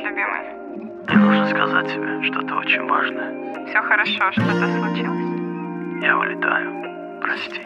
любимый? Мне нужно сказать тебе что-то очень важное. Все хорошо, что-то случилось? Я улетаю. Прости.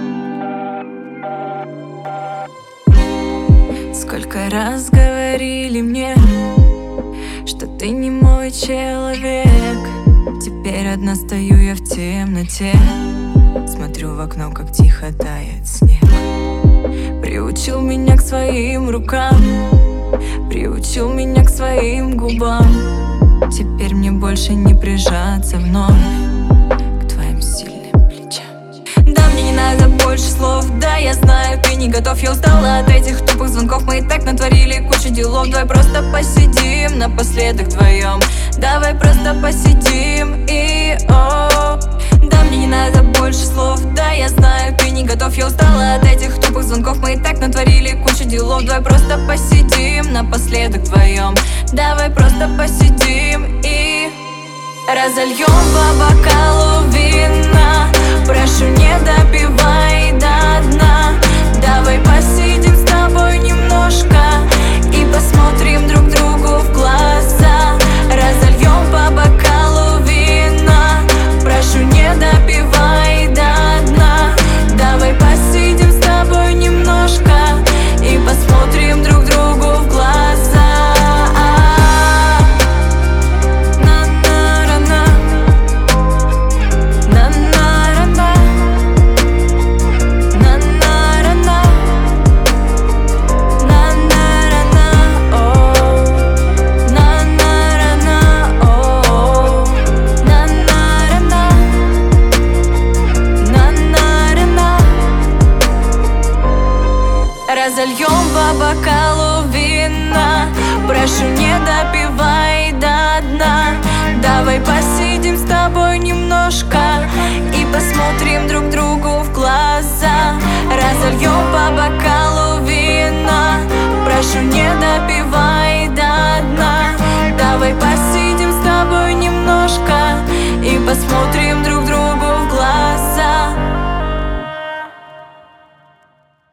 Сколько раз говорили мне, что ты не мой человек. Теперь одна стою я в темноте, смотрю в окно, как тихо тает снег. Приучил меня к своим рукам, приучил меня к своим губам. Теперь мне больше не прижаться вновь к твоим сильным плечам. Да, мне не надо больше слов, да, я знаю, ты не готов. Я устала от этих тупых звонков, мы и так натворили кучу делов. Давай просто посидим напоследок вдвоем. Давай просто посидим и о. Да, мне не надо больше слов, да, я знаю, ты не готов. Я устала от этих тупых звонков, мы и так натворили кучу делов. Давай просто посидим напоследок вдвоем. Давай просто посидим и разольем по бокалу вина. Прошу, не допивай до дна. Давай посидим с тобой немножко и посмотрим друг другу в глаза. Разольем по бокалу вина. Прошу, не допивай до дна. Давай посидим с тобой немножко и посмотрим друг другу в глаза. Разольем по бокалу вина. Прошу, не допивай до дна. Давай посидим с тобой немножко и посмотрим друг другу в глаза. Разольем по бокалу